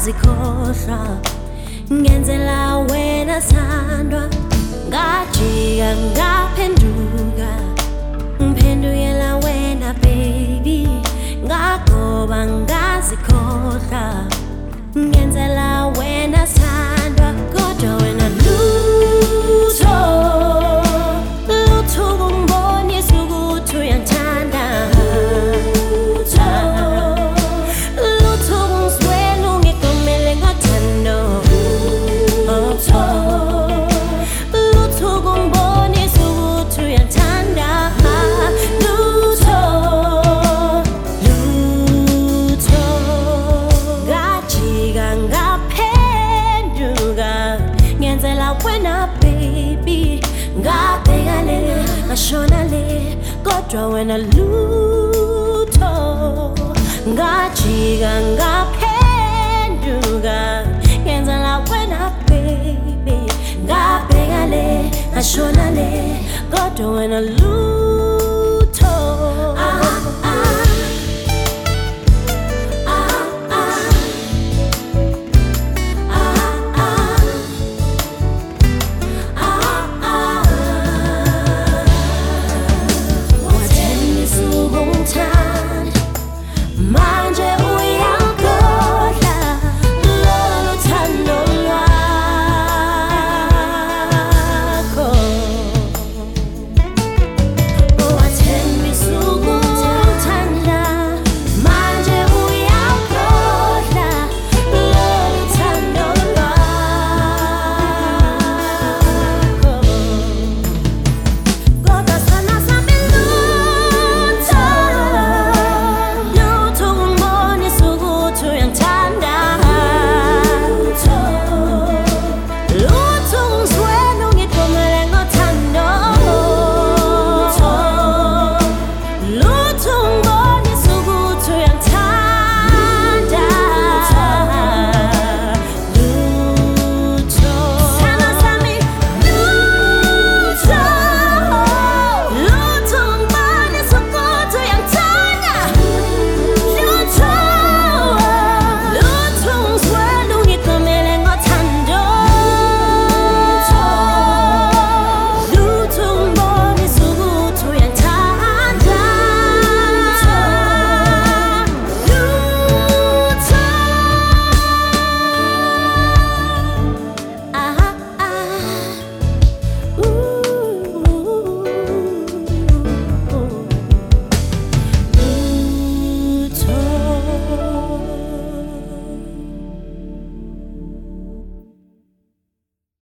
ngazikhohlwa ngenzela wena sandwa ngajika ngaphenduka ngiphendukela wena baby ngagoba ngazikhohlwa ngenzela wena sandwa kodwa wena lutho kungibonisa ukuthi uyangithanda ngashona le kodwa wena lutho ngajika ngaphenduka ngenzela wena baby ngabheka le ngashona le kodwa wena lutho